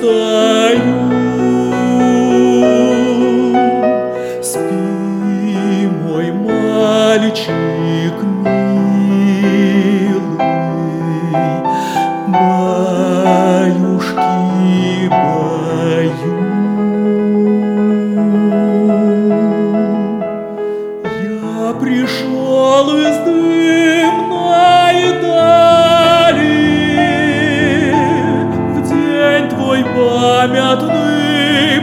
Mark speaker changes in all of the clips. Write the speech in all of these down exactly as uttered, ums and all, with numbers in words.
Speaker 1: устаю. Спи, мой мальчик милый, баюшки баю. Я пришел из дымной дали в день твой памятный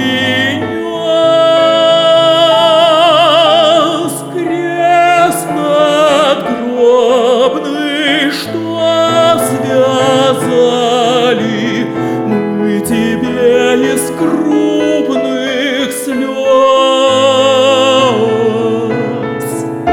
Speaker 1: принес крест надгробный, что связали мы тебе из крупных слез.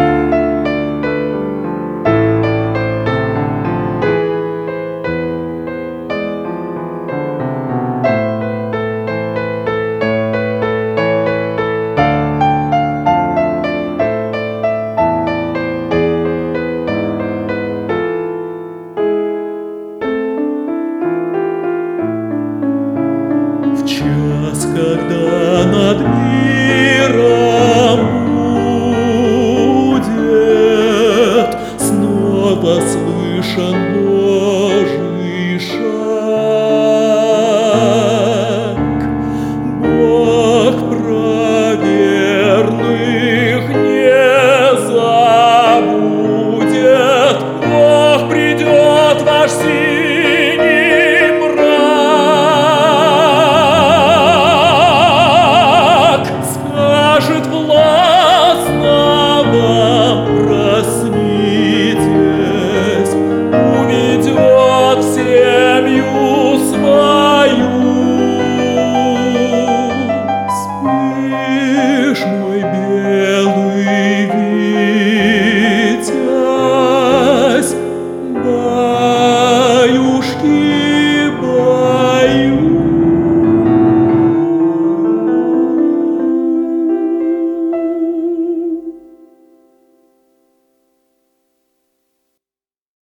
Speaker 1: В час, когда над миром будет снова слышен Божий шаг, Бог праведных не забудет, Бог придет ваш синий мрак, скажет властно вам: проснитесь, уведет в семью свою. Спишь, мой бедный